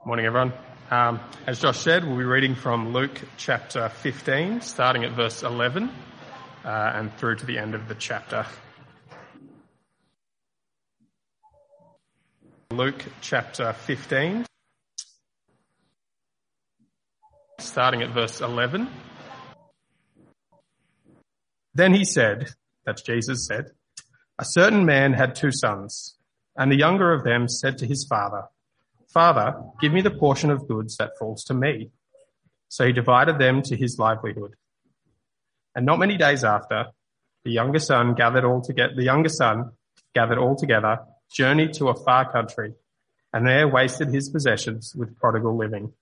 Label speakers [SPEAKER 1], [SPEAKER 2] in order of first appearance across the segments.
[SPEAKER 1] Morning, everyone. As Josh said, we'll be reading from Luke chapter 15, starting at verse 11 and through to the end of the chapter. Luke chapter 15, starting at verse 11. Then he said, that's Jesus said, a certain man had 2 sons, and the younger of them said to his father, Father, give me the portion of goods that falls to me. So he divided them to his livelihood. And not many days after, the younger son gathered all together, journeyed to a far country, and there wasted his possessions with prodigal living.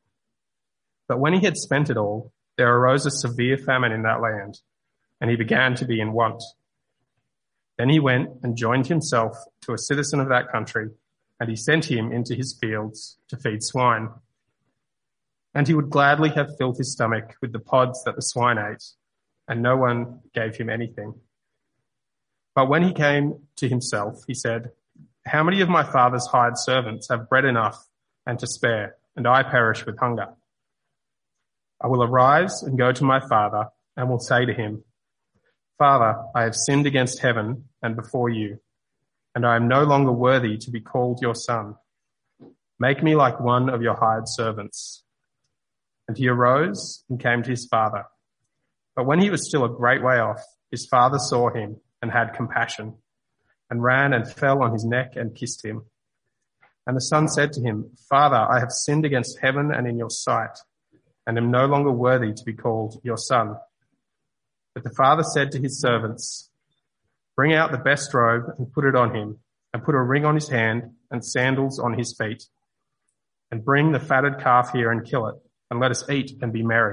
[SPEAKER 1] But when he had spent it all, there arose a severe famine in that land, and he began to be in want. Then he went and joined himself to a citizen of that country, and he sent him into his fields to feed swine. And he would gladly have filled his stomach with the pods that the swine ate, and no one gave him anything. But when he came to himself, he said, How many of my father's hired servants have bread enough and to spare, and I perish with hunger? I will arise and go to my father, and will say to him, Father, I have sinned against heaven and before you, and I am no longer worthy to be called your son. Make me like one of your hired servants. And he arose and came to his father. But when he was still a great way off, his father saw him and had compassion, and ran and fell on his neck and kissed him. And the son said to him, Father, I have sinned against heaven and in your sight, and am no longer worthy to be called your son. But the father said to his servants, Bring out the best robe and put it on him, and put a ring on his hand and sandals on his feet. And bring the fatted calf here and kill it, and let us eat and be merry.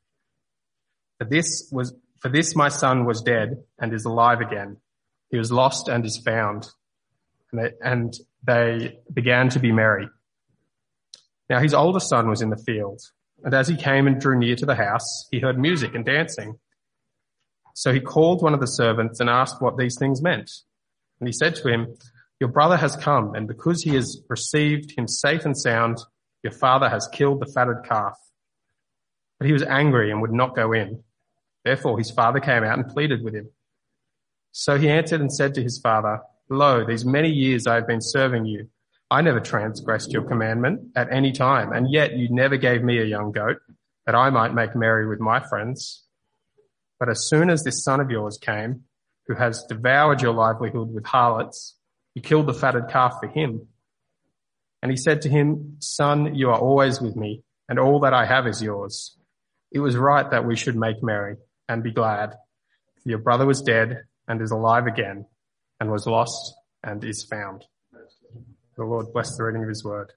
[SPEAKER 1] For this my son was dead and is alive again. He was lost and is found. And they began to be merry. Now his older son was in the field, and as he came and drew near to the house, he heard music and dancing. So he called one of the servants and asked what these things meant. And he said to him, Your brother has come, and because he has received him safe and sound, your father has killed the fatted calf. But he was angry and would not go in. Therefore his father came out and pleaded with him. So he answered and said to his father, Lo, these many years I have been serving you. I never transgressed your commandment at any time, and yet you never gave me a young goat, that I might make merry with my friends. But as soon as this son of yours came, who has devoured your livelihood with harlots, you killed the fatted calf for him. And he said to him, Son, you are always with me, and all that I have is yours. It was right that we should make merry and be glad. For your brother was dead and is alive again, and was lost and is found. The Lord bless the reading of his word.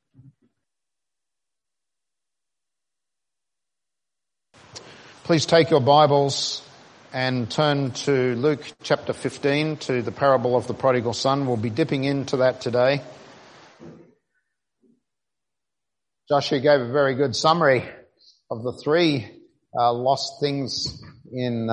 [SPEAKER 2] Please take your Bibles and turn to Luke chapter 15, to the parable of the prodigal son. We'll be dipping into that today. Joshua gave a very good summary of the 3 lost things in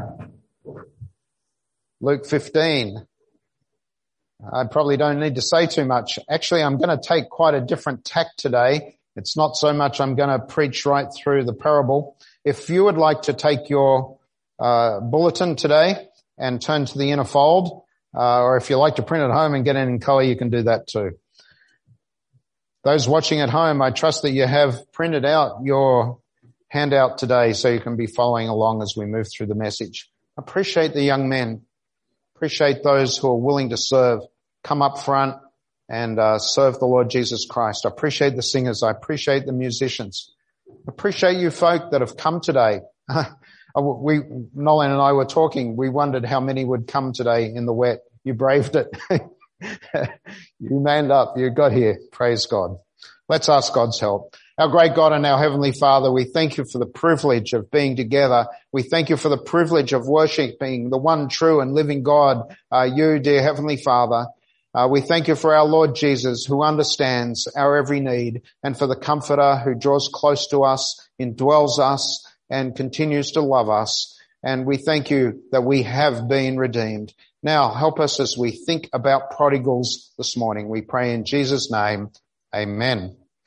[SPEAKER 2] Luke 15. I probably don't need to say too much. Actually, I'm going to take quite a different tack today. It's not so much I'm going to preach right through the parable. If you would like to take your bulletin today and turn to the inner fold, or if you like to print at home and get it in colour, you can do that too. Those watching at home, I trust that you have printed out your handout today so you can be following along as we move through the message. Appreciate the young men. Appreciate those who are willing to serve, come up front and serve the Lord Jesus Christ. I appreciate the singers. I appreciate the musicians. Appreciate you folk that have come today. Nolan and I were talking. We wondered how many would come today in the wet. You braved it. You manned up. You got here. Praise God. Let's ask God's help. Our great God and our Heavenly Father, we thank you for the privilege of being together. We thank you for the privilege of worshiping the one true and living God, you, dear Heavenly Father. We thank you for our Lord Jesus, who understands our every need, and for the Comforter who draws close to us, indwells us, and continues to love us. And we thank you that we have been redeemed. Now help us as we think about prodigals this morning. We pray in Jesus' name. Amen.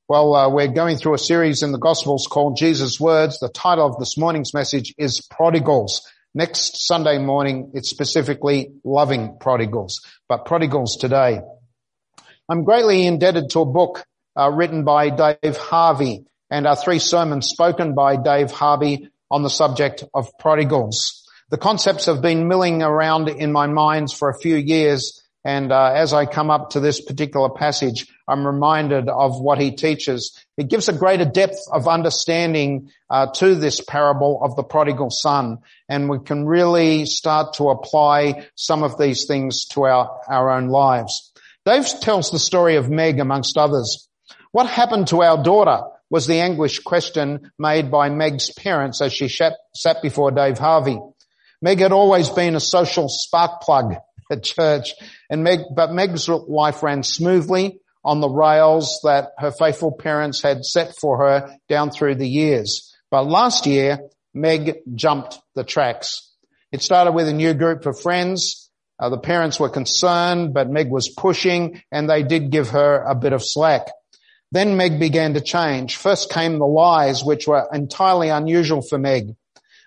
[SPEAKER 2] Well, we're going through a series in the Gospels called Jesus' Words. The title of this morning's message is Prodigals. Next Sunday morning, it's specifically loving prodigals, but prodigals today. I'm greatly indebted to a book written by Dave Harvey and 3 sermons spoken by Dave Harvey on the subject of prodigals. The concepts have been milling around in my mind for a few years, and as I come up to this particular passage, I'm reminded of what he teaches. It gives a greater depth of understanding to this parable of the prodigal son, and we can really start to apply some of these things to our own lives. Dave tells the story of Meg, amongst others. What happened to our daughter was the anguished question made by Meg's parents as she sat before Dave Harvey. Meg had always been a social spark plug at church, but Meg's life ran smoothly on the rails that her faithful parents had set for her down through the years. But last year, Meg jumped the tracks. It started with a new group of friends. The parents were concerned, but Meg was pushing, and they did give her a bit of slack. Then Meg began to change. First came the lies, which were entirely unusual for Meg.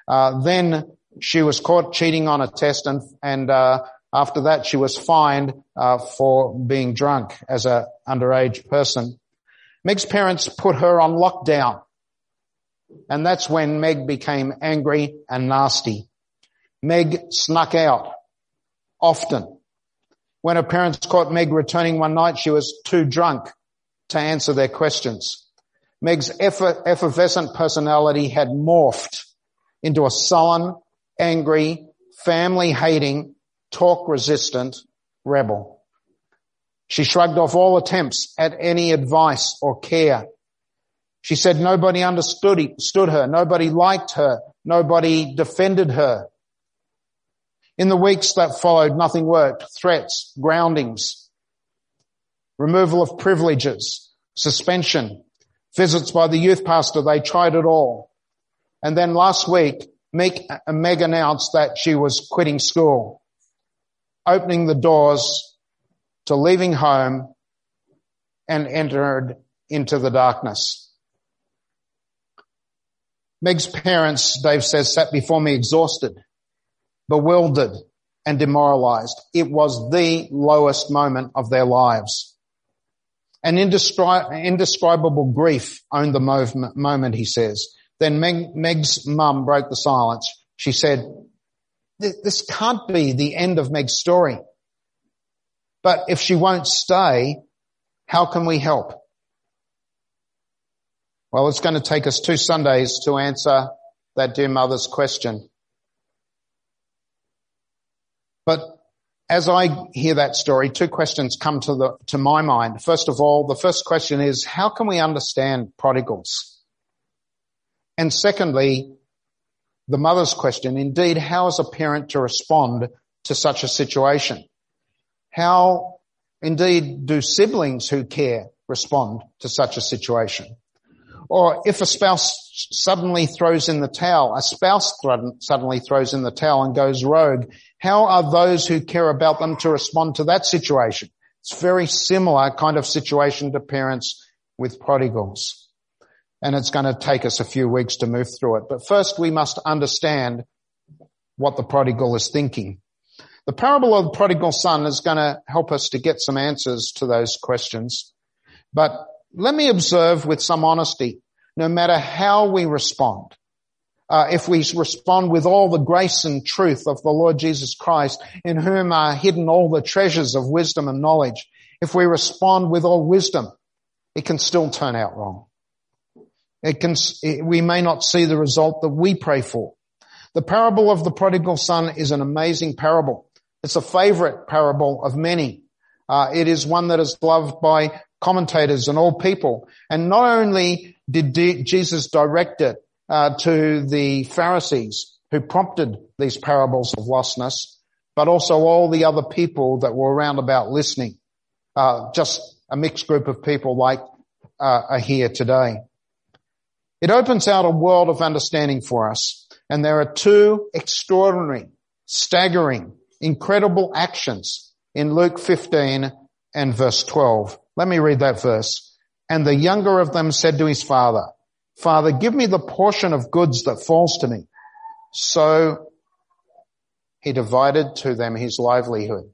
[SPEAKER 2] Then she was caught cheating on a test, and after that, she was fined for being drunk as an underage person. Meg's parents put her on lockdown, and that's when Meg became angry and nasty. Meg snuck out often. When her parents caught Meg returning one night, she was too drunk to answer their questions. Meg's effervescent personality had morphed into a sullen, angry, family-hating, talk-resistant rebel. She shrugged off all attempts at any advice or care. She said nobody understood her, nobody liked her, nobody defended her. In the weeks that followed, nothing worked. Threats, groundings, removal of privileges, suspension, visits by the youth pastor, they tried it all. And then last week, Meg announced that she was quitting school, opening the doors to leaving home, and entered into the darkness. Meg's parents, Dave says, sat before me exhausted, bewildered, and demoralized. It was the lowest moment of their lives. An indescribable grief owned the moment, he says. Then Meg's mum broke the silence. She said, this can't be the end of Meg's story. But if she won't stay, how can we help? Well, it's going to take us 2 Sundays to answer that dear mother's question. But as I hear that story, 2 questions come to my mind. First of all, the first question is, how can we understand prodigals? And secondly, the mother's question, indeed, how is a parent to respond to such a situation? How, indeed, do siblings who care respond to such a situation? Or if a spouse suddenly throws in the towel and goes rogue, how are those who care about them to respond to that situation? It's very similar kind of situation to parents with prodigals. And it's going to take us a few weeks to move through it. But first we must understand what the prodigal is thinking. The parable of the prodigal son is going to help us to get some answers to those questions. But let me observe with some honesty, no matter how we respond, if we respond with all the grace and truth of the Lord Jesus Christ, in whom are hidden all the treasures of wisdom and knowledge, if we respond with all wisdom, it can still turn out wrong. We may not see the result that we pray for. The parable of the prodigal son is an amazing parable. It's a favorite parable of many. It is one that is loved by commentators and all people. And not only did Jesus direct it to the Pharisees who prompted these parables of lostness, but also all the other people that were around about listening. Just a mixed group of people like are here today. It opens out a world of understanding for us. And there are 2 extraordinary, staggering, incredible actions in Luke 15 and verse 12. Let me read that verse. And the younger of them said to his father, Father, give me the portion of goods that falls to me. So he divided to them his livelihood.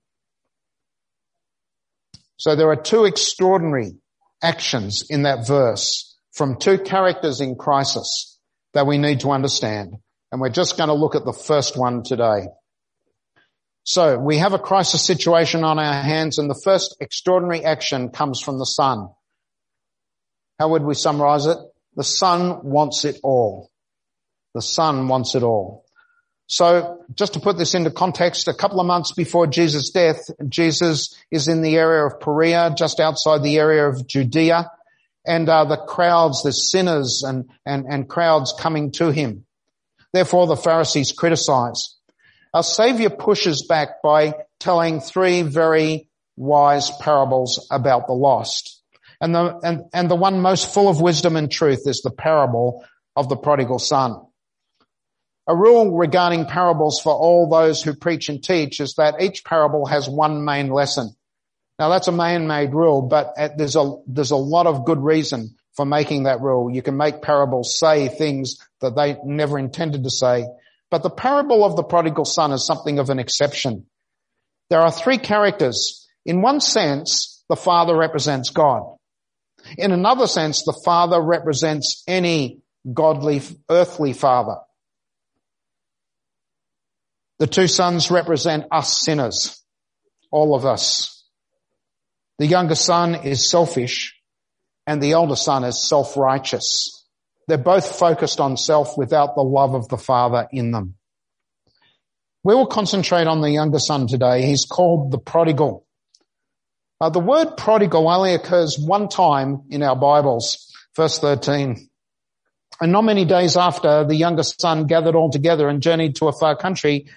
[SPEAKER 2] So there are two extraordinary actions in that verse from two characters in crisis that we need to understand. And we're just going to look at the first one today. So we have a crisis situation on our hands, and the first extraordinary action comes from the son. How would we summarize it? The son wants it all. The son wants it all. So just to put this into context, a couple of months before Jesus' death, Jesus is in the area of Perea, just outside the area of Judea, and the crowds, the sinners and crowds coming to him. Therefore the Pharisees criticize. Our Savior pushes back by telling three very wise parables about the lost. And the one most full of wisdom and truth is the parable of the prodigal son. A rule regarding parables for all those who preach and teach is that each parable has one main lesson. Now that's a man-made rule, but there's a lot of good reason for making that rule. You can make parables say things that they never intended to say. But the parable of the prodigal son is something of an exception. There are three characters. In one sense, the father represents God. In another sense, the father represents any godly earthly father. The two sons represent us sinners, all of us. The younger son is selfish and the older son is self-righteous. They're both focused on self without the love of the Father in them. We will concentrate on the younger son today. He's called the prodigal. The word prodigal only occurs one time in our Bibles, verse 13. And not many days after, the younger son gathered all together and journeyed to a far country.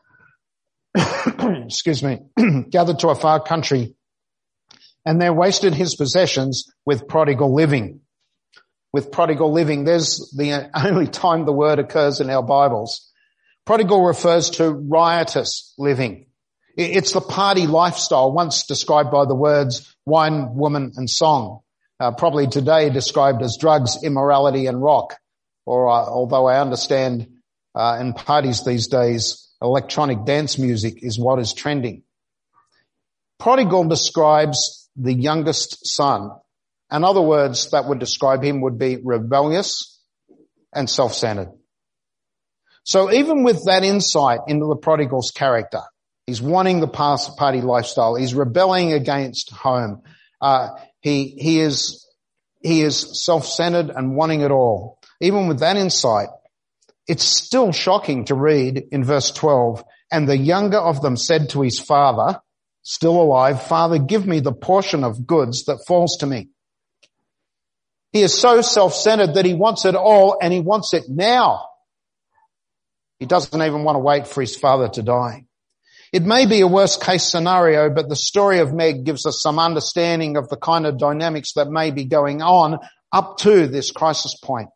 [SPEAKER 2] Gathered to a far country, and there wasted his possessions with prodigal living. With prodigal living, there's the only time the word occurs in our Bibles. Prodigal refers to riotous living. It's the party lifestyle once described by the words wine, woman, and song. Probably today described as drugs, immorality, and rock. Or although I understand in parties these days, electronic dance music is what is trending. Prodigal describes the youngest son. And other words that would describe him would be rebellious and self-centered. So even with that insight into the prodigal's character, he's wanting the party lifestyle. He's rebelling against home. He is self-centered and wanting it all. Even with that insight, it's still shocking to read in verse 12, and the younger of them said to his father, still alive, Father, give me the portion of goods that falls to me. He is so self-centered that he wants it all and he wants it now. He doesn't even want to wait for his father to die. It may be a worst case scenario, but the story of Meg gives us some understanding of the kind of dynamics that may be going on up to this crisis point.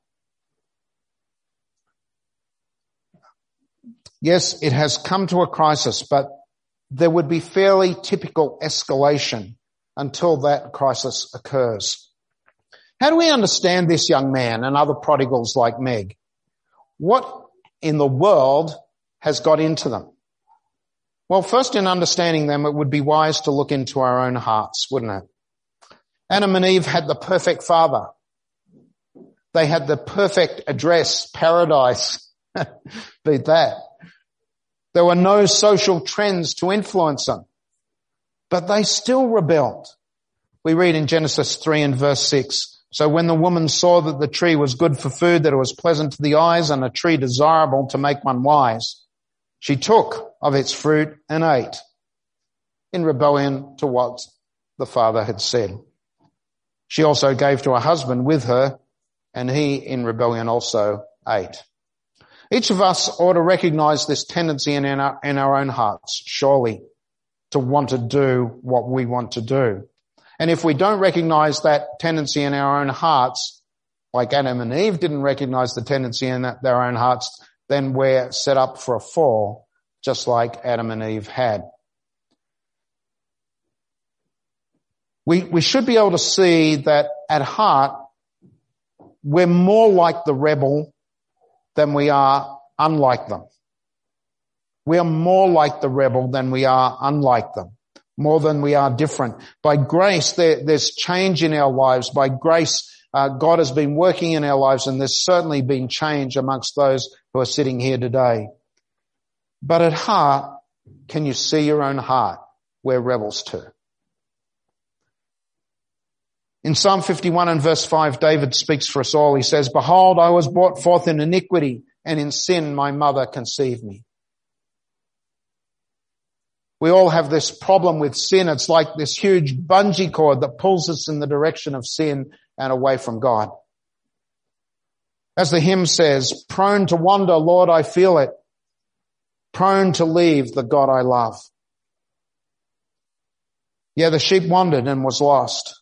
[SPEAKER 2] Yes, it has come to a crisis, but there would be fairly typical escalation until that crisis occurs. How do we understand this young man and other prodigals like Meg? What in the world has got into them? Well, first in understanding them, it would be wise to look into our own hearts, wouldn't it? Adam and Eve had the perfect father. They had the perfect address, paradise. Beat that. There were no social trends to influence them, but they still rebelled. We read in Genesis 3 and verse 6, so when the woman saw that the tree was good for food, that it was pleasant to the eyes and a tree desirable to make one wise, she took of its fruit and ate in rebellion to what the father had said. She also gave to her husband with her, and he in rebellion also ate. Each of us ought to recognize this tendency in our own hearts, surely, to want to do what we want to do. And if we don't recognize that tendency in our own hearts, like Adam and Eve didn't recognize the tendency in their own hearts, then we're set up for a fall, just like Adam and Eve had. We should be able to see that at heart, we're more like the rebel than we are unlike them. We are more like the rebel than we are unlike them, more than we are different. By grace, there's change in our lives. By grace, God has been working in our lives, and there's certainly been change amongst those who are sitting here today. But at heart, can you see your own heart? We're rebels too. In Psalm 51 and verse 5, David speaks for us all. He says, "Behold, I was brought forth in iniquity, and in sin my mother conceived me." We all have this problem with sin. It's like this huge bungee cord that pulls us in the direction of sin and away from God. As the hymn says, "Prone to wander, Lord, I feel it. Prone to leave the God I love." Yeah, the sheep wandered and was lost.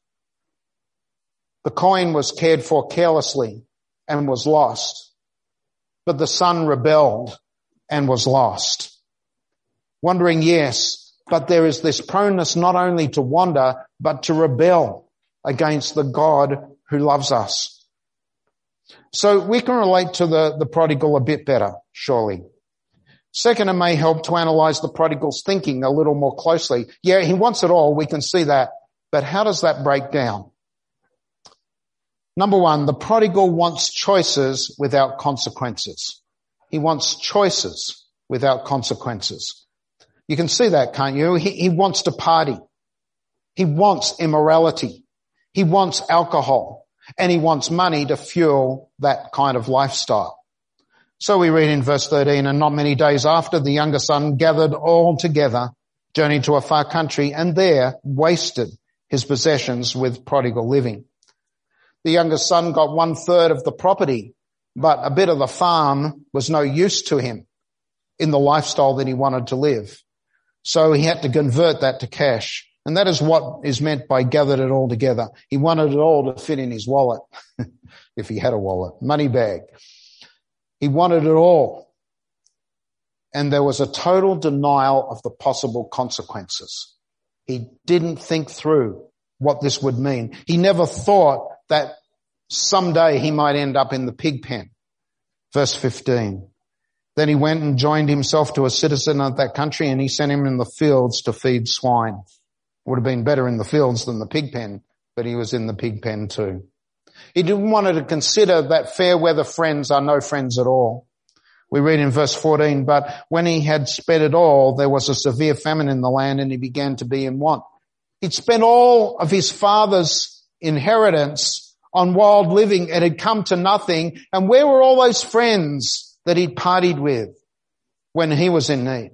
[SPEAKER 2] The coin was cared for carelessly and was lost. But the son rebelled and was lost. Wandering, yes, but there is this proneness not only to wander, but to rebel against the God who loves us. So we can relate to the prodigal a bit better, surely. Second, it may help to analyze the prodigal's thinking a little more closely. Yeah, he wants it all. We can see that. But how does that break down? Number one, the prodigal wants choices without consequences. He wants choices without consequences. You can see that, can't you? He wants to party. He wants immorality. He wants alcohol. And he wants money to fuel that kind of lifestyle. So we read in verse 13, "And not many days after, the younger son gathered all together, journeyed to a far country, and there wasted his possessions with prodigal living." The younger son got 1/3 of the property, but a bit of the farm was no use to him in the lifestyle that he wanted to live. So he had to convert that to cash. And that is what is meant by gathered it all together. He wanted it all to fit in his wallet, if he had a wallet, money bag. He wanted it all. And there was a total denial of the possible consequences. He didn't think through what this would mean. He never thought that someday he might end up in the pig pen. Verse 15. "Then he went and joined himself to a citizen of that country, and he sent him in the fields to feed swine." Would have been better in the fields than the pig pen, but he was in the pig pen too. He didn't want to consider that fair weather friends are no friends at all. We read in verse 14, "But when he had spent it all, there was a severe famine in the land, and he began to be in want." He'd spent all of his father's inheritance on wild living. It had come to nothing. And where were all those friends that he'd partied with when he was in need?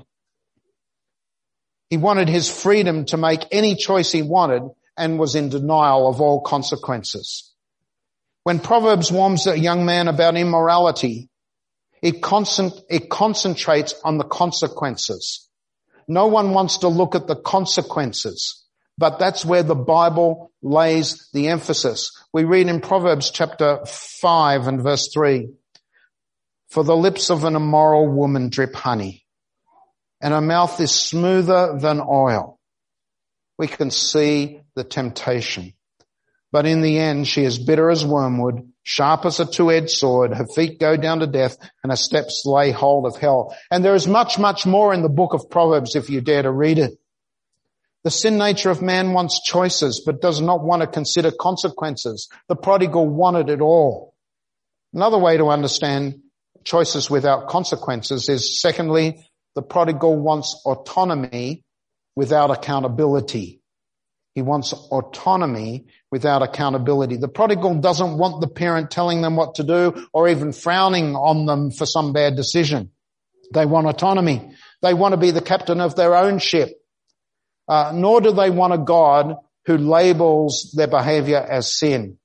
[SPEAKER 2] He wanted his freedom to make any choice he wanted and was in denial of all consequences. When Proverbs warns a young man about immorality, it concentrates on the consequences. No one wants to look at the consequences, but that's where the Bible lays the emphasis. We read in Proverbs chapter 5 and verse 3, "For the lips of an immoral woman drip honey, and her mouth is smoother than oil." We can see the temptation. "But in the end, she is bitter as wormwood, sharp as a two-edged sword. Her feet go down to death, and her steps lay hold of hell." And there is much, much more in the book of Proverbs if you dare to read it. The sin nature of man wants choices, but does not want to consider consequences. The prodigal wanted it all. Another way to understand choices without consequences is, secondly, the prodigal wants autonomy without accountability. He wants autonomy without accountability. The prodigal doesn't want the parent telling them what to do or even frowning on them for some bad decision. They want autonomy. They want to be the captain of their own ship. Nor do they want a God who labels their behavior as sin.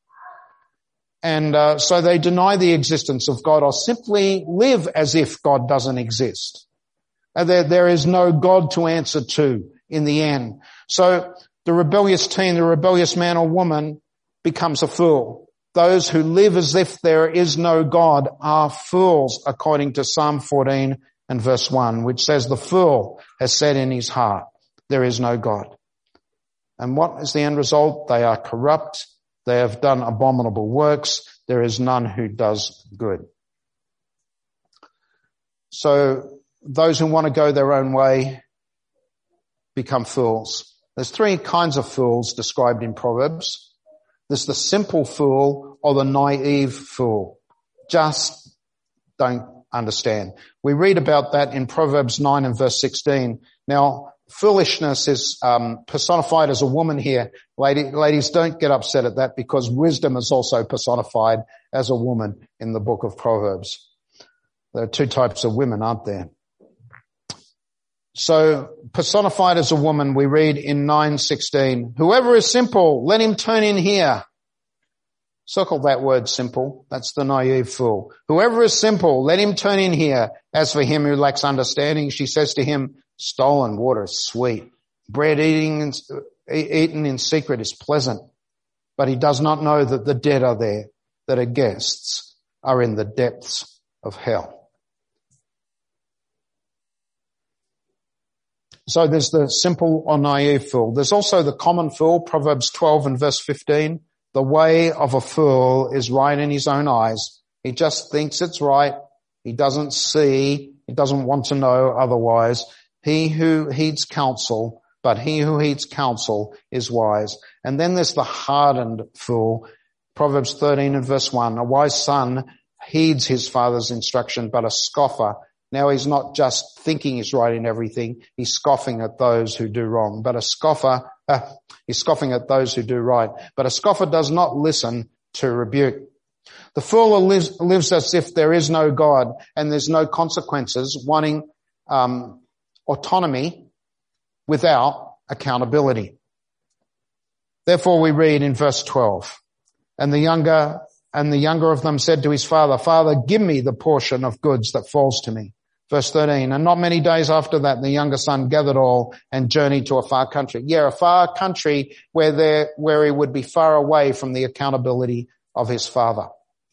[SPEAKER 2] And so they deny the existence of God or simply live as if God doesn't exist. There is no God to answer to in the end. So the rebellious teen, the rebellious man or woman becomes a fool. Those who live as if there is no God are fools, according to Psalm 14 and verse 1, which says, "The fool has said in his heart, there is no God." And what is the end result? They are corrupt. They have done abominable works. There is none who does good. So those who want to go their own way become fools. There's three kinds of fools described in Proverbs. There's the simple fool or the naive fool. Just don't understand. We read about that in Proverbs 9 and verse 16. Now, foolishness is personified as a woman here. Ladies, don't get upset at that, because wisdom is also personified as a woman in the book of Proverbs. There are two types of women, aren't there? So, personified as a woman, we read in 9:16, whoever is simple, let him turn in here. Circle that word simple. That's the naive fool. Whoever is simple, let him turn in here. As for him who lacks understanding, she says to him, stolen water is sweet. Bread eaten in secret is pleasant. But he does not know that the dead are there, that her guests are in the depths of hell. So there's the simple or naive fool. There's also the common fool, Proverbs 12 and verse 15. The way of a fool is right in his own eyes. He just thinks it's right. He doesn't see. He doesn't want to know otherwise. He who heeds counsel, but he who heeds counsel is wise. And then there's the hardened fool, Proverbs 13 and verse 1. A wise son heeds his father's instruction, but a scoffer, now he's not just thinking he's right in everything, he's scoffing at those who do wrong. But a scoffer, he's scoffing at those who do right. But a scoffer does not listen to rebuke. The fool lives as if there is no God and there's no consequences, wanting autonomy without accountability. Therefore we read in verse 12, and the younger of them said to his father, Father, give me the portion of goods that falls to me. Verse 13, and not many days after that, the younger son gathered all and journeyed to a far country. Yeah, a far country where he would be far away from the accountability of his father.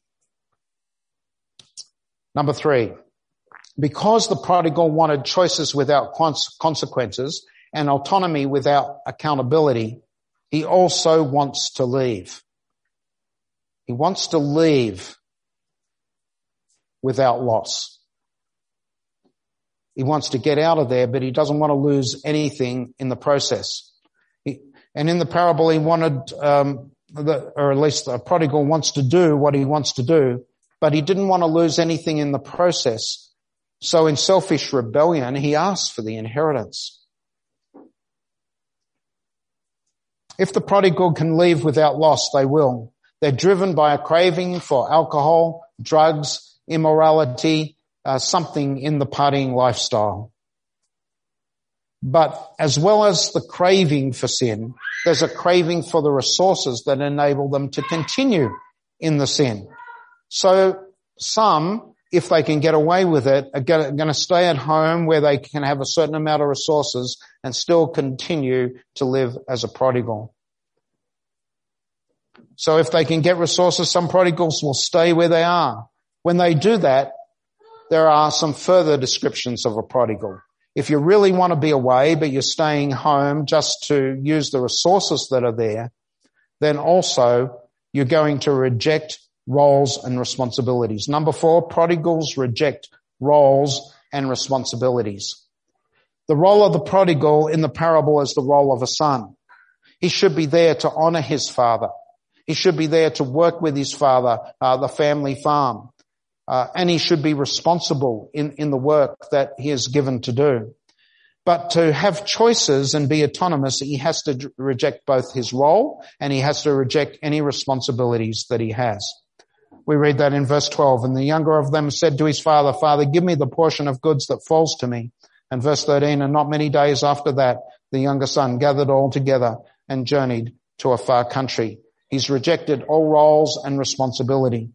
[SPEAKER 2] Number 3, because the prodigal wanted choices without consequences and autonomy without accountability, he also wants to leave. He wants to leave without loss. He wants to get out of there, but he doesn't want to lose anything in the process. And in the parable, he wanted, or at least the prodigal wants to do what he wants to do, but he didn't want to lose anything in the process. So in selfish rebellion, he asked for the inheritance. If the prodigal can leave without loss, they will. They're driven by a craving for alcohol, drugs, immorality, something in the partying lifestyle. But as well as the craving for sin, there's a craving for the resources that enable them to continue in the sin. So some, if they can get away with it, are going to stay at home where they can have a certain amount of resources and still continue to live as a prodigal. So if they can get resources, some prodigals will stay where they are. When they do that, there are some further descriptions of a prodigal. If you really want to be away, but you're staying home just to use the resources that are there, then also you're going to reject roles and responsibilities. Number 4, prodigals reject roles and responsibilities. The role of the prodigal in the parable is the role of a son. He should be there to honor his father. He should be there to work with his father, the family farm. And he should be responsible in the work that he is given to do. But to have choices and be autonomous, he has to reject both his role and he has to reject any responsibilities that he has. We read that in verse 12, and the younger of them said to his father, Father, give me the portion of goods that falls to me. And verse 13, and not many days after that, the younger son gathered all together and journeyed to a far country. He's rejected all roles and responsibility.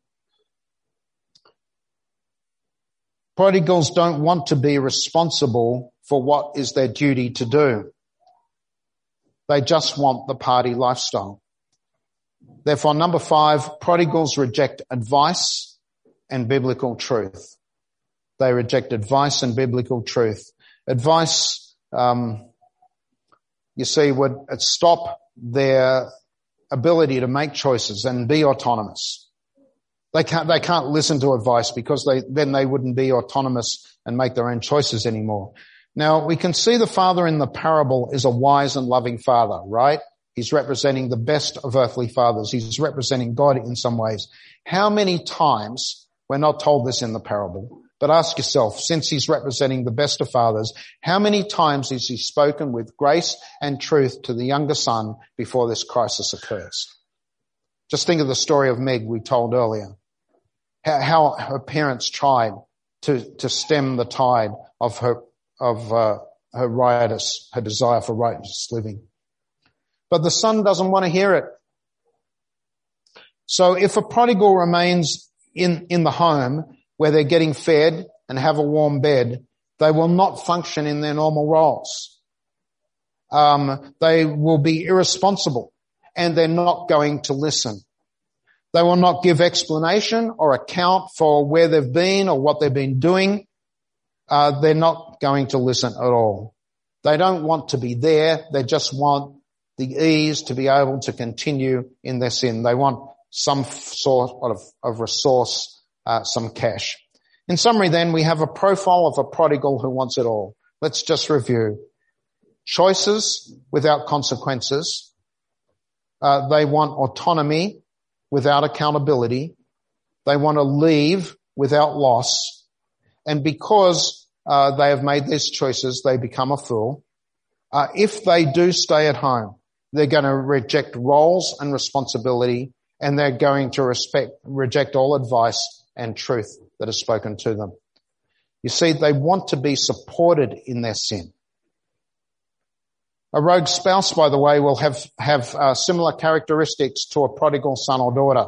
[SPEAKER 2] Prodigals don't want to be responsible for what is their duty to do. They just want the party lifestyle. Therefore, number 5, prodigals reject advice and biblical truth. They reject advice and biblical truth. Advice you see, would stop their ability to make choices and be autonomous. They can't listen to advice because then they wouldn't be autonomous and make their own choices anymore. Now, we can see the father in the parable is a wise and loving father, right? He's representing the best of earthly fathers. He's representing God in some ways. How many times, we're not told this in the parable, but ask yourself, since he's representing the best of fathers, how many times has he spoken with grace and truth to the younger son before this crisis occurs? Just think of the story of Meg we told earlier. How her parents tried to stem the tide of her desire for righteous living. But the son doesn't want to hear it. So if a prodigal remains in the home where they're getting fed and have a warm bed, they will not function in their normal roles. They will be irresponsible and they're not going to listen. They will not give explanation or account for where they've been or what they've been doing. They're not going to listen at all. They don't want to be there. They just want the ease to be able to continue in their sin. They want some sort of resource, some cash. In summary then, we have a profile of a prodigal who wants it all. Let's just review. Choices without consequences. They want autonomy without accountability. They want to leave without loss. And because they have made these choices, they become a fool. If they do stay at home, they're going to reject roles and responsibility, and they're going to reject all advice and truth that is spoken to them. You see, they want to be supported in their sin. A rogue spouse, by the way, will have similar characteristics to a prodigal son or daughter.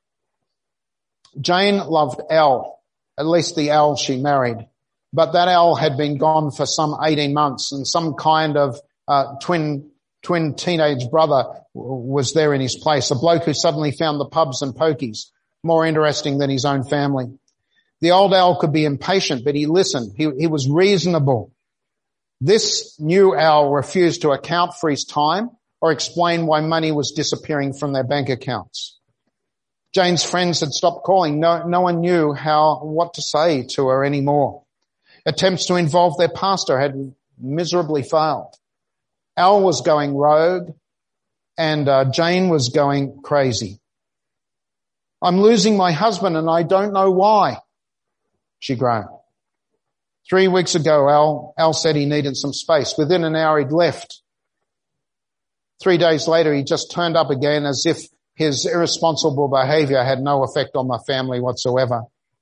[SPEAKER 2] Jane loved Al, at least the Al she married, but that Al had been gone for some 18 months, and some kind of twin teenage brother was there in his place, a bloke who suddenly found the pubs and pokies more interesting than his own family. The old Al could be impatient, but he listened. He was reasonable. This new Al refused to account for his time or explain why money was disappearing from their bank accounts. Jane's friends had stopped calling. No one knew what to say to her anymore. Attempts to involve their pastor had miserably failed. Al was going rogue and Jane was going crazy. I'm losing my husband and I don't know why, she groaned. 3 weeks ago, Al said he needed some space. Within an hour, he'd left. 3 days later, he just turned up again as if his irresponsible behavior had no effect on the family whatsoever.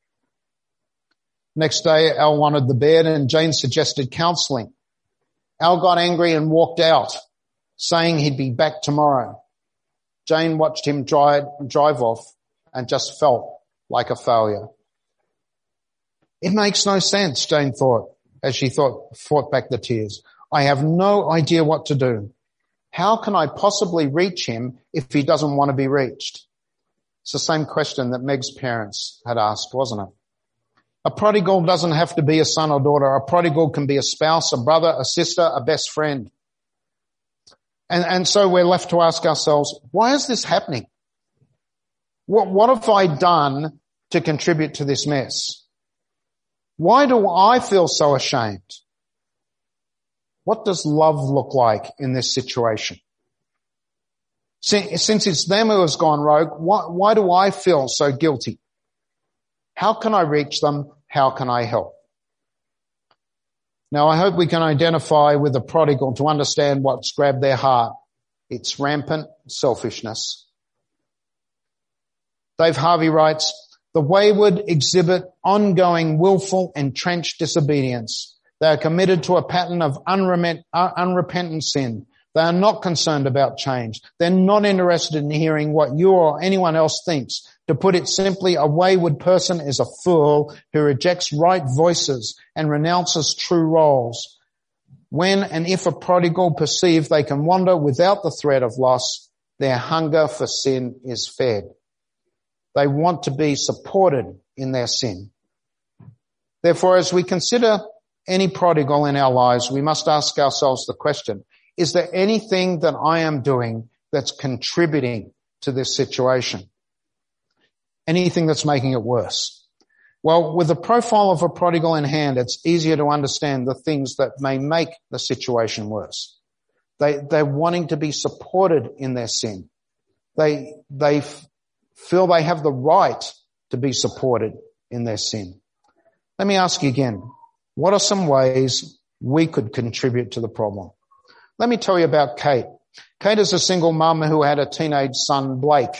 [SPEAKER 2] Next day, Al wanted the bed and Jane suggested counseling. Al got angry and walked out, saying he'd be back tomorrow. Jane watched him drive off and just felt like a failure. It makes no sense, Jane thought, as she fought back the tears. I have no idea what to do. How can I possibly reach him if he doesn't want to be reached? It's the same question that Meg's parents had asked, wasn't it? A prodigal doesn't have to be a son or daughter. A prodigal can be a spouse, a brother, a sister, a best friend. And so we're left to ask ourselves, why is this happening? What have I done to contribute to this mess? Why do I feel so ashamed? What does love look like in this situation? Since it's them who has gone rogue, why do I feel so guilty? How can I reach them? How can I help? Now, I hope we can identify with the prodigal to understand what's grabbed their heart. It's rampant selfishness. Dave Harvey writes, the wayward exhibit ongoing willful entrenched disobedience. They are committed to a pattern of unrepentant sin. They are not concerned about change. They're not interested in hearing what you or anyone else thinks. To put it simply, a wayward person is a fool who rejects right voices and renounces true roles. When and if a prodigal perceive they can wander without the threat of loss, their hunger for sin is fed. They want to be supported in their sin. Therefore, as we consider any prodigal in our lives, we must ask ourselves the question, Is there anything that I am doing that's contributing to this situation? Anything that's making it worse? Well, with the profile of a prodigal in hand, it's easier to understand the things that may make the situation worse. They're wanting to be supported in their sin. They feel they have the right to be supported in their sin. Let me ask you again, what are some ways we could contribute to the problem? Let me tell you about Kate. Kate is a single mum who had a teenage son, Blake.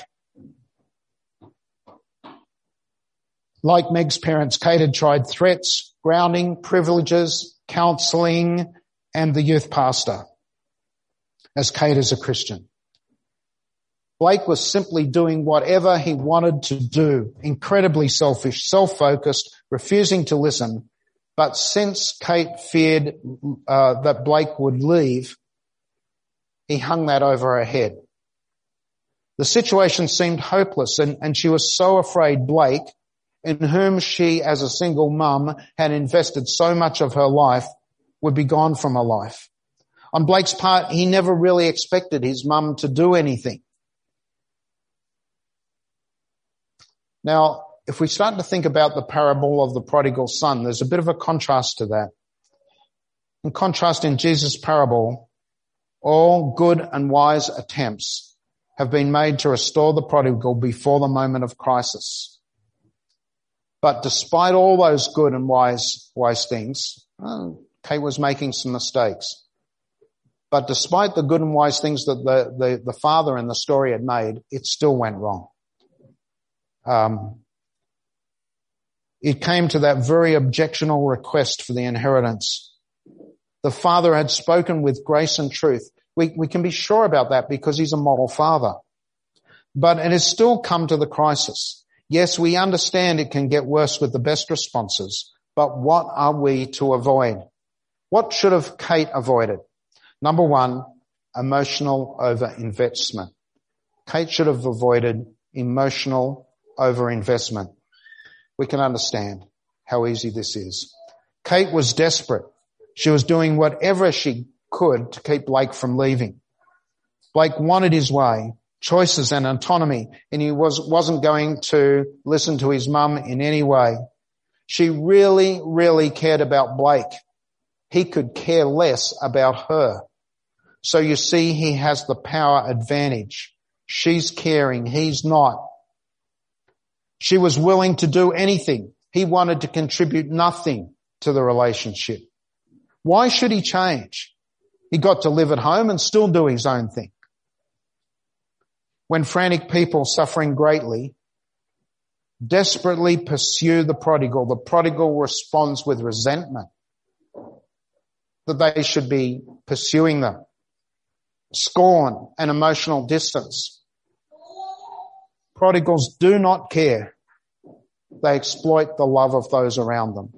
[SPEAKER 2] Like Meg's parents, Kate had tried threats, grounding, privileges, counselling, and the youth pastor, as Kate is a Christian. Blake was simply doing whatever he wanted to do, incredibly selfish, self-focused, refusing to listen. But since Kate feared that Blake would leave, he hung that over her head. The situation seemed hopeless, and she was so afraid Blake, in whom she as a single mum had invested so much of her life, would be gone from her life. On Blake's part, he never really expected his mum to do anything. Now, if we start to think about the parable of the prodigal son, there's a bit of a contrast to that. In contrast, in Jesus' parable, all good and wise attempts have been made to restore the prodigal before the moment of crisis. But despite all those good and wise things, Kate was making some mistakes. But despite the good and wise things that the father in the story had made, it still went wrong. It came to that very objectionable request for the inheritance. The father had spoken with grace and truth. We can be sure about that because he's a model father. But it has still come to the crisis. Yes, we understand it can get worse with the best responses, but what are we to avoid? What should have Kate avoided? Number one, emotional overinvestment. Kate should have avoided emotional overinvestment. We can understand how easy this is. Kate was desperate. She was doing whatever she could to keep Blake from leaving. Blake wanted his way, choices and autonomy, and he wasn't going to listen to his mum in any way. She really, really cared about Blake. He could care less about her. So you see, he has the power advantage. She's caring, he's not. She was willing to do anything. He wanted to contribute nothing to the relationship. Why should he change? He got to live at home and still do his own thing. When frantic people suffering greatly desperately pursue the prodigal responds with resentment that they should be pursuing them, scorn and emotional distance. Prodigals do not care. They exploit the love of those around them.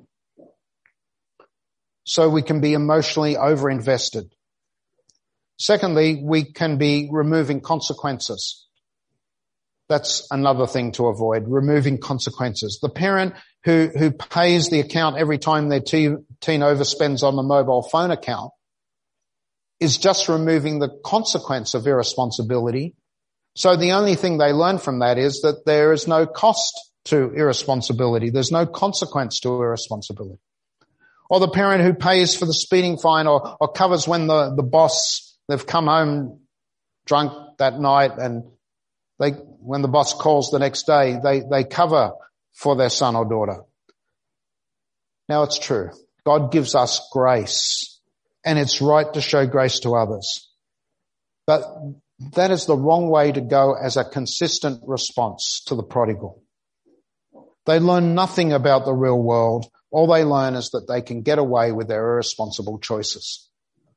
[SPEAKER 2] So we can be emotionally overinvested. Secondly, we can be removing consequences. That's another thing to avoid, removing consequences. The parent who pays the account every time their teen overspends on the mobile phone account is just removing the consequence of irresponsibility. So the only thing they learn from that is that there is no cost to irresponsibility. There's no consequence to irresponsibility. Or the parent who pays for the speeding fine or covers when the boss, they've come home drunk that night and when the boss calls the next day, they cover for their son or daughter. Now it's true. God gives us grace and it's right to show grace to others. But that is the wrong way to go as a consistent response to the prodigal. They learn nothing about the real world. All they learn is that they can get away with their irresponsible choices.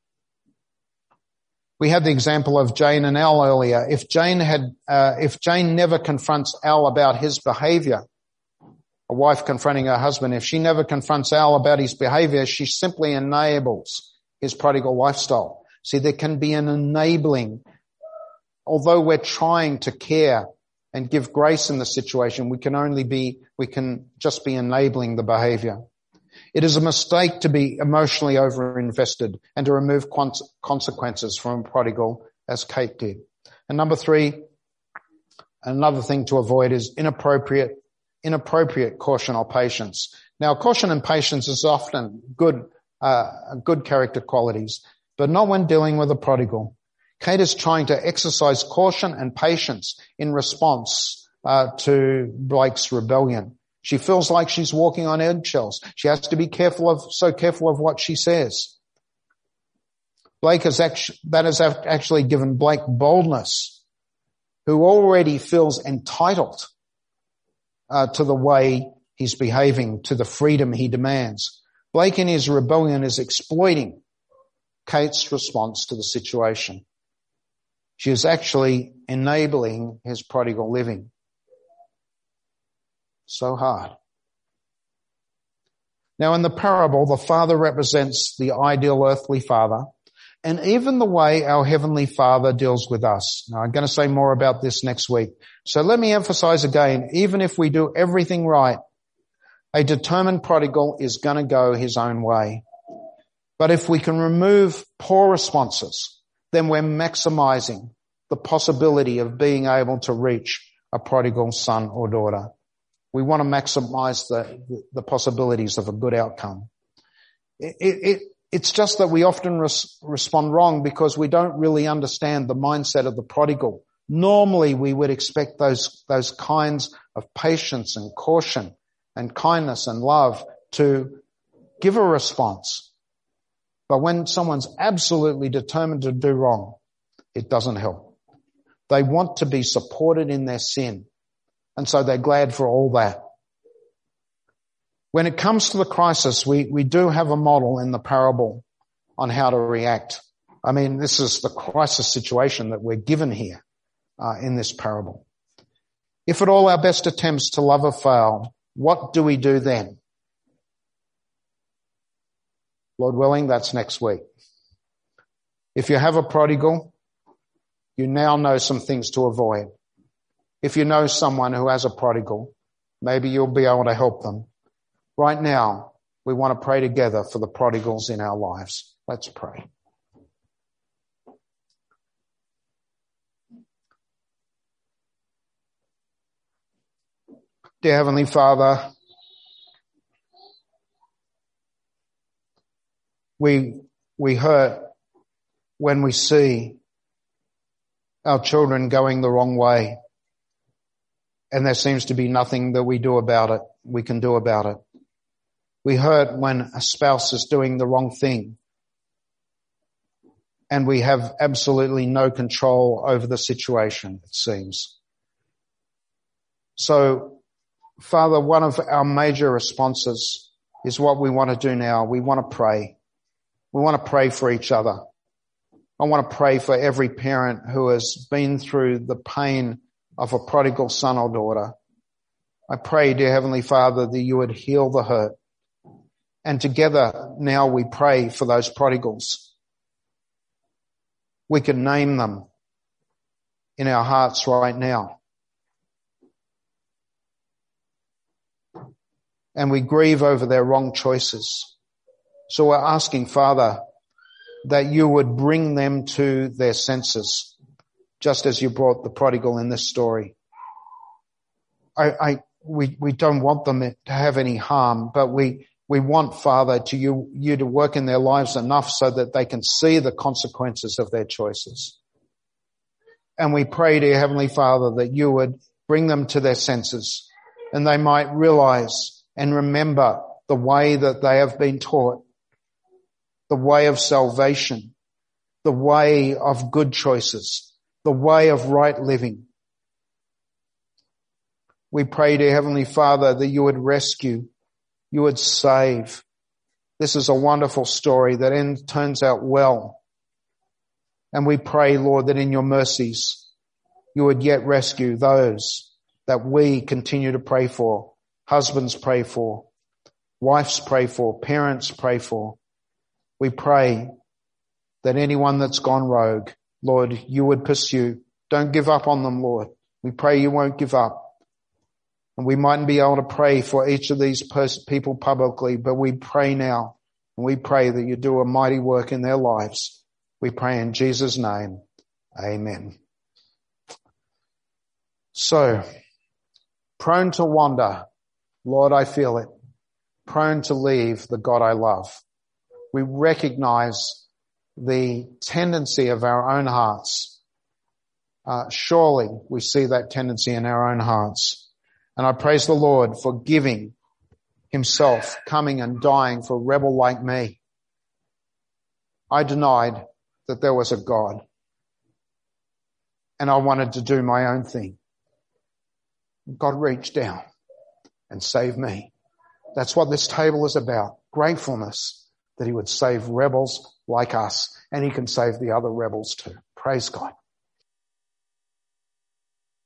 [SPEAKER 2] We had the example of Jane and Al earlier. If Jane never confronts Al about his behavior, a wife confronting her husband, if she never confronts Al about his behavior, she simply enables his prodigal lifestyle. See, there can be an enabling. Although we're trying to care and give grace in the situation, we can just be enabling the behavior. It is a mistake to be emotionally overinvested and to remove consequences from a prodigal, as Kate did. And number 3, another thing to avoid is inappropriate caution or patience. Now, caution and patience is often good character qualities, but not when dealing with a prodigal. Kate is trying to exercise caution and patience in response to Blake's rebellion. She feels like she's walking on eggshells. She has to be so careful of what she says. That has actually given Blake boldness, who already feels entitled to the way he's behaving, to the freedom he demands. Blake in his rebellion is exploiting Kate's response to the situation. She is actually enabling his prodigal living. So hard. Now in the parable, the father represents the ideal earthly father, and even the way our heavenly Father deals with us. Now I'm going to say more about this next week. So let me emphasize again, even if we do everything right, a determined prodigal is going to go his own way. But if we can remove poor responses, then we're maximizing the possibility of being able to reach a prodigal son or daughter. We want to maximize the possibilities of a good outcome. It's just that we often respond wrong because we don't really understand the mindset of the prodigal. Normally we would expect those kinds of patience and caution and kindness and love to give a response. But when someone's absolutely determined to do wrong, it doesn't help. They want to be supported in their sin. And so they're glad for all that. When it comes to the crisis, we do have a model in the parable on how to react. I mean, this is the crisis situation that we're given here in this parable. If at all our best attempts to love have failed, what do we do then? Lord willing, that's next week. If you have a prodigal, you now know some things to avoid. If you know someone who has a prodigal, maybe you'll be able to help them. Right now, we want to pray together for the prodigals in our lives. Let's pray. Dear Heavenly Father, we hurt when we see our children going the wrong way. And there seems to be nothing that we can do about it. We hurt when a spouse is doing the wrong thing and we have absolutely no control over the situation, it seems. So, Father, one of our major responses is what we want to do now. We want to pray. We want to pray for each other. I want to pray for every parent who has been through the pain of a prodigal son or daughter. I pray, dear Heavenly Father, that you would heal the hurt. And together now we pray for those prodigals. We can name them in our hearts right now. And we grieve over their wrong choices. So we're asking, Father, that you would bring them to their senses, just as you brought the prodigal in this story. We don't want them to have any harm, but we want, Father, you to work in their lives enough so that they can see the consequences of their choices. And we pray, dear Heavenly Father, that you would bring them to their senses and they might realize and remember the way that they have been taught, the way of salvation, the way of good choices, the way of right living. We pray, dear Heavenly Father, that you would rescue, you would save. This is a wonderful story that turns out well. And we pray, Lord, that in your mercies, you would yet rescue those that we continue to pray for. Husbands pray for, wives pray for, parents pray for. We pray that anyone that's gone rogue, Lord, you would pursue. Don't give up on them, Lord. We pray you won't give up. And we mightn't be able to pray for each of these people publicly, but we pray now. And we pray that you do a mighty work in their lives. We pray in Jesus' name. Amen. So, prone to wander. Lord, I feel it. Prone to leave the God I love. We recognize the tendency of our own hearts. Surely we see that tendency in our own hearts. And I praise the Lord for giving himself, coming and dying for a rebel like me. I denied that there was a God. And I wanted to do my own thing. God reached down and saved me. That's what this table is about. Gratefulness that he would save rebels like us, and he can save the other rebels too. Praise God.